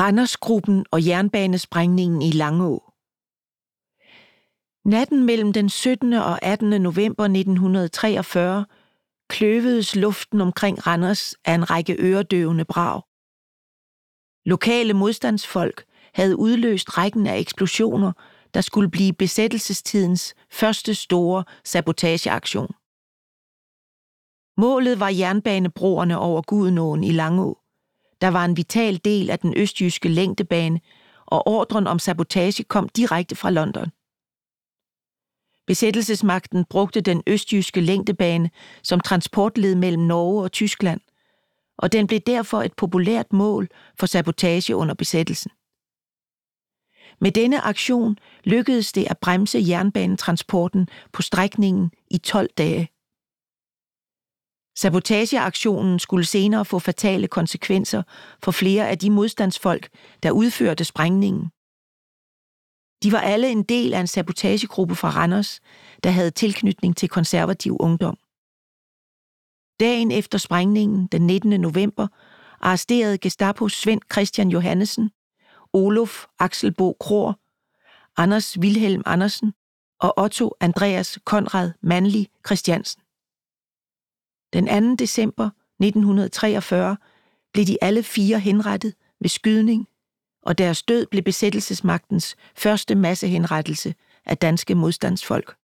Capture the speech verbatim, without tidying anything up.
Randersgruppen og jernbanesprængningen i Langå. Natten mellem den syttende og attende november nitten treogfyrre kløvedes luften omkring Randers af en række øredøvende brag. Lokale modstandsfolk havde udløst rækken af eksplosioner, der skulle blive besættelsestidens første store sabotageaktion. Målet var jernbanebroerne over Gudenåen i Langå, der var en vital del af den østjyske længdebane, og ordren om sabotage kom direkte fra London. Besættelsesmagten brugte den østjyske længdebane som transportled mellem Norge og Tyskland, og den blev derfor et populært mål for sabotage under besættelsen. Med denne aktion lykkedes det at bremse jernbanetransporten på strækningen i tolv dage. Sabotageaktionen skulle senere få fatale konsekvenser for flere af de modstandsfolk, der udførte sprængningen. De var alle en del af en sabotagegruppe fra Randers, der havde tilknytning til konservativ ungdom. Dagen efter sprængningen, den nittende november, arresterede Gestapo Svend Christian Johannesen, Olof Axelbo Krog, Anders Wilhelm Andersen og Otto Andreas Konrad Mandli Christiansen. Den anden december nitten treogfyrre blev de alle fire henrettet ved skydning, og deres død blev besættelsesmagtens første massehenrettelse af danske modstandsfolk.